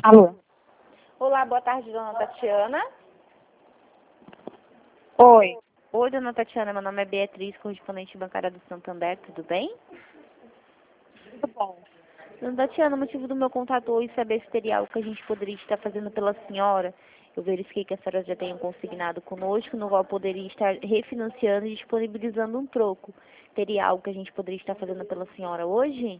Alô? Olá, boa tarde, dona Tatiana. Oi. Oi, dona Tatiana, meu nome é Beatriz, correspondente bancária do Santander, tudo bem? Tudo bom. Dona Tatiana, o motivo do meu contato hoje é saber se teria algo que a gente poderia estar fazendo pela senhora. Eu verifiquei que a senhora já tem um consignado conosco, no qual poderia estar refinanciando e disponibilizando um troco. Teria algo que a gente poderia estar fazendo pela senhora hoje?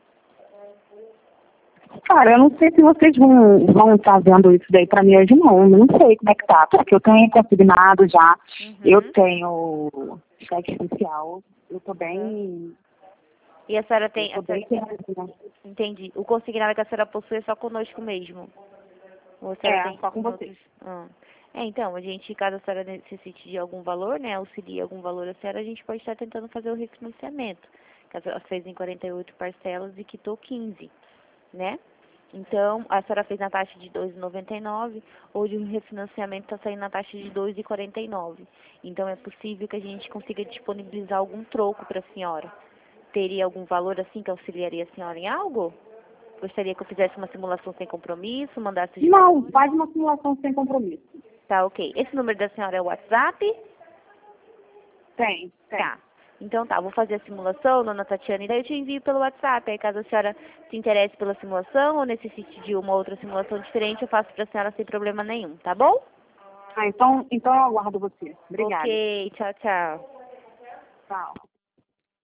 Cara, eu não sei se vocês vão estar vendo isso daí pra mim hoje, não. Eu não sei como é que tá, porque eu tenho consignado já, eu tenho cheque especial, eu tô bem... E a senhora Eu tem... tô bem ferrada. Entendi. O consignado que a senhora possui é só conosco mesmo? Ou a senhora tem Só com vocês. outros? Então, a gente, caso a senhora necessite de algum valor, né, auxilie algum valor a senhora, a gente pode estar tentando fazer o refinanciamento. Que a senhora fez em 48 parcelas e quitou 15, né? Então, a senhora fez na taxa de 2,99, hoje o refinanciamento está saindo na taxa de 2,49. Então, é possível que a gente consiga disponibilizar algum troco para a senhora. Teria algum valor assim que auxiliaria a senhora em algo? Gostaria que eu fizesse uma simulação sem compromisso, mandasse os Não, valores? faz uma simulação sem compromisso. Tá, ok. Esse número da senhora é o WhatsApp? Tem. Tá. Então tá, vou fazer a simulação, dona Tatiana, e daí eu te envio pelo WhatsApp. Aí caso a senhora se interesse pela simulação ou necessite de uma outra simulação diferente, eu faço pra senhora sem problema nenhum, tá bom? Então eu aguardo você. Obrigada. Ok, tchau, tchau. Tchau.